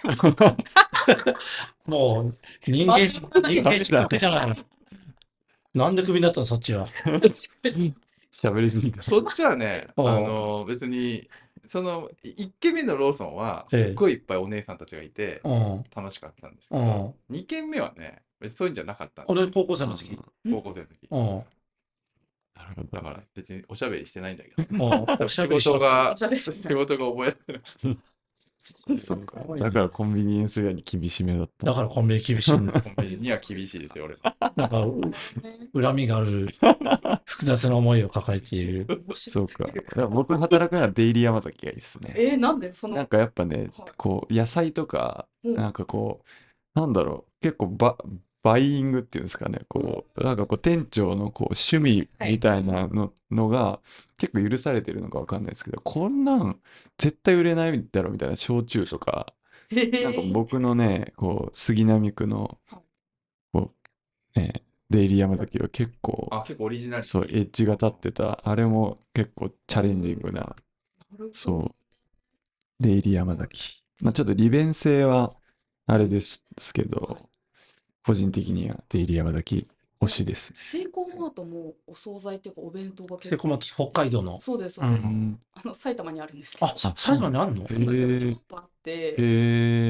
もう、人間失格じゃないの。なんでクビになったの、そっちは。 喋りすぎた。 そっちはね、別に、1軒目のローソンは、すっごいいっぱいお姉さんたちがいて、楽しかったんですけど、2軒目はね、別にそういうんじゃなかったんです。 俺、高校生の時。 高校生の時。だから別におしゃべりしてないんだけど、仕事が覚えられない。 だからコンビニエンス屋に厳しめだった。 だからコンビニ厳しいんだ。 コンビニには厳しいですよ、俺。 なんか、恨みがある、複雑な思いを抱えている。 そうか。僕働くのはデイリー山崎がいいですね。 なんでなんかやっぱね、こう、野菜とか、なんかこう、なんだろう、結構バイイングっていうんですかね、こう、なんかこう、店長のこう趣味みたいなのが結構許されてるのかわかんないですけど、こんなん絶対売れないだろみたいな焼酎とか、なんか僕のね、こう、杉並区の、こう、ね、デイリー山崎は結構オリジナル。 そう、エッジが立ってた、あれも結構チャレンジングな、そう、デイリー山崎。まあちょっと利便性はあれですけど、個人的にはデイリー山崎推しです。 セイコーマートもお惣菜っていうかお弁当がセイコーマート、北海道の。 そうです、そうです。埼玉にあるんですけど。 埼玉にあるの？ ちょっとあって、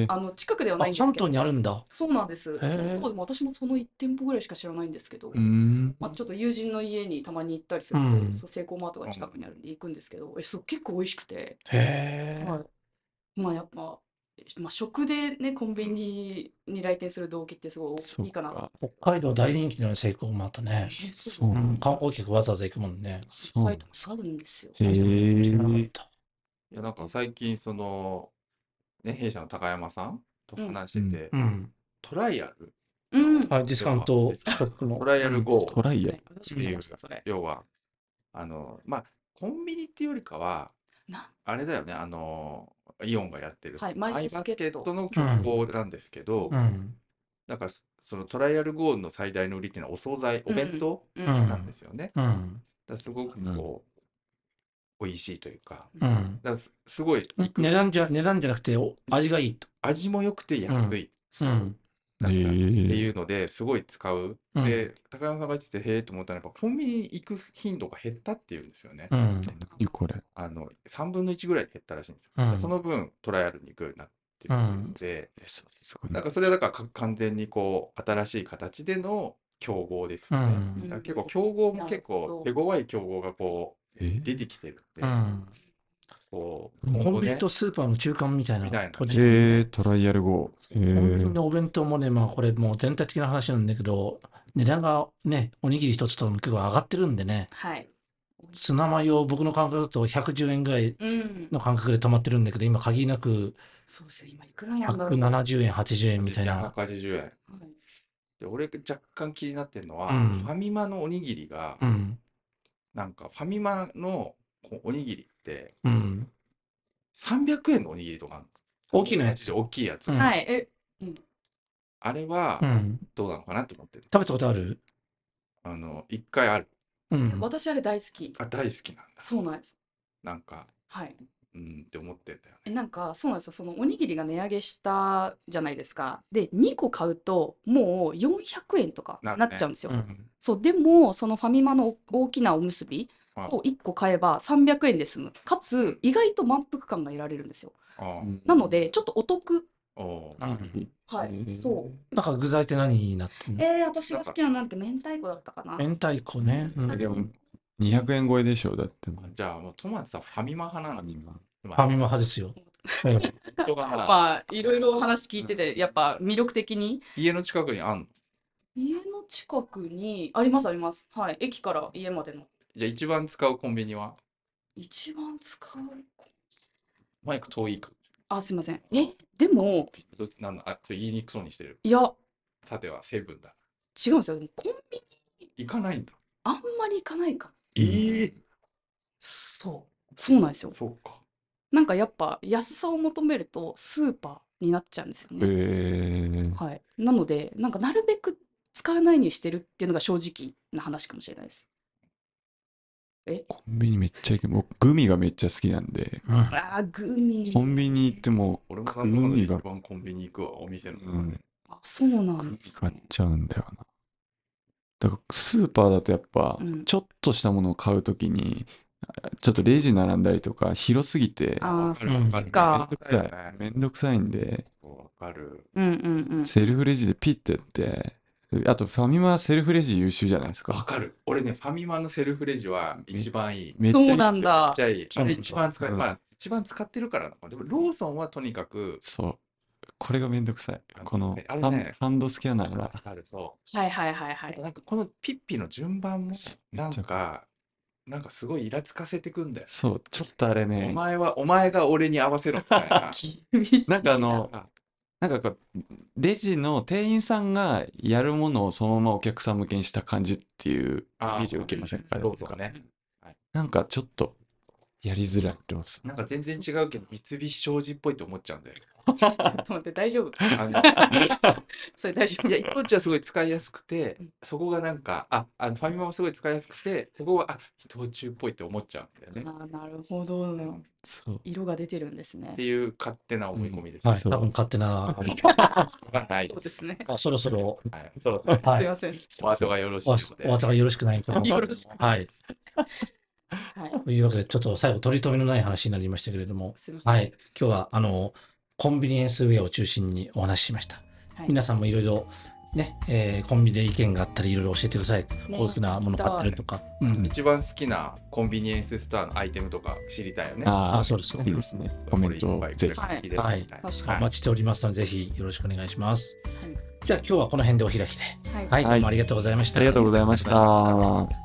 近くではないんですけど。 関東にあるんだ。 そうなんです。私もその1店舗ぐらいしか知らないんですけど、ちょっと友人の家にたまに行ったりすると、セイコーマートが近くにあるんで行くんですけど、結構美味しくて。やっぱ、食でね、コンビニに来店する動機ってすごいいいかな。 北海道大人気のセイコーマートね。観光客わざわざ行くもんね。 埼玉あるんですよ。 いや、なんか最近弊社の高山さんと話してて、トライアル。 ディスカウントショップの。 トライアル GO。 トライアルっていう、要は、コンビニっていうよりかは、あれだよね、イオンがやってるマイバスケットの競合なんですけど、だからそのトライアル GO の最大の売りっていうのはお惣菜、お弁当なんですよね。だすごくこう美味しいというか、だすごい値段じゃなくて味がいいと。 味も良くて安い。っていうのですごい使う。で、高山さんが言ってて、へえと思ったら、やっぱコンビニ行く頻度が減ったっていうんですよね。 これ。 3分の1ぐらい減ったらしいんですよ。その分、トライアルに行くようになってるので、なんかそれはだから完全にこう、新しい形での競合ですよね。結構競合も手強い競合がこう、出てきてるんで。 コンビニとスーパーの中間みたいなポジション。トライアル GO。 コンビニのお弁当もね、これもう全体的な話なんだけど、値段がね、おにぎり一つとも結構上がってるんでね。 ツナマヨ、僕の感覚だと110円ぐらいの感覚で止まってるんだけど、今限りなくそうですね、今いくらなんだろう。 170円、80円みたいな。 180円。 はい、 で俺若干気になってるのは、ファミマのおにぎりが、なんかファミマのおにぎりって、300円のおにぎりとかあるの。 大きなやつ。 大きいやつ。 はい。 あれはどうなのかなと思ってる。 食べたことある？ 一回ある。 私あれ大好き。 あ、大好きなんだ。 そうなんです。 なんか、 はい。 って思ってんだよね。 なんかそうなんですよ。そのおにぎりが値上げしたじゃないですか。で、2個買うともう400円とかなっちゃうんですよ。そう、でもそのファミマの大きなおむすびを1個買えば300円で済む。かつ意外と満腹感が得られるんですよ。なのでちょっとお得。はい。そう。 なんか具材って何になってんの？ 私が好きなのなんて明太子だったかな。 明太子ね。 でも200円超えでしょ、だって。 じゃあもうトマトさんファミマ派なの？ ファミマ派ですよ。 まあいろいろ話聞いててやっぱ魅力的に。 家の近くにあんの？ 家の近くにありますあります。はい。駅から家までの。 じゃあ一番使うコンビニは？ 一番使う。 マイク遠いか。 あ、すいません。でも言いにくそうにしてる。 いや、 さてはセブンだ。 違うんですよ。コンビニ行かないんだ。 あんまり行かないか。そうなんですよ。 そうか。 なんかやっぱ安さを求めるとスーパーになっちゃうんですよね。はい。なのでなんかなるべく使わないようにしてるっていうのが正直な話かもしれないです。 コンビニめっちゃ行く。僕グミがめっちゃ好きなんで。 グミ。 コンビニ行っても俺もグミが一番コンビニ行くわ、お店の。 そうなんです。 買っちゃうんだよな。だからスーパーだとやっぱちょっとしたものを買うときにちょっとレジ並んだりとか広すぎてめんどくさいんで、セルフレジでピッてやって。あとファミマはセルフレジ優秀じゃないですか。 わかる。俺ね、ファミマのセルフレジは一番いい。 そうなんだ。 めっちゃいい。あれ一番使ってるからな。でもローソンはとにかく。 そう。これがめんどくさい。このハンドスキャナーが。 はいはいはいはい。 なんかこのピッピの順番もなんかすごいイラつかせてくんだよ。 そう、ちょっとあれね。 お前が俺に合わせろみたいな。 なんかレジの店員さんがやるものをそのままお客さん向けにした感じっていうイメージを受けませんか？なんかちょっとやりづらい。 なんか全然違うけど三菱商事っぽいと思っちゃうんだよ。 ちょっと待って、大丈夫？それ大丈夫？ いや、一つはすごい使いやすくて、そこがなんかファミマもすごい使いやすくて、そこは伊藤忠っぽいって思っちゃうんだよね。 なるほど。色が出てるんですね。 っていう勝手な思い込みです。 はい、多分勝手な。 そうですね。 そろそろ。 すみません。 お後がよろしいので。 お後がよろしくないと思います。はい。というわけで、ちょっと最後取り留めのない話になりましたけれども、はい、今日はコンビニエンスウェアを中心にお話ししました。皆さんもいろいろね、コンビニで意見があったりいろいろ教えてください。こういうふうなもの買ってるとか。 一番好きなコンビニエンスストアのアイテムとか知りたいよね。 そうですね。いいですね。コメントをぜひ。 はい。お待ちしておりますので、ぜひよろしくお願いします。じゃあ今日はこの辺でお開きで。はい、どうもありがとうございました。 ありがとうございました。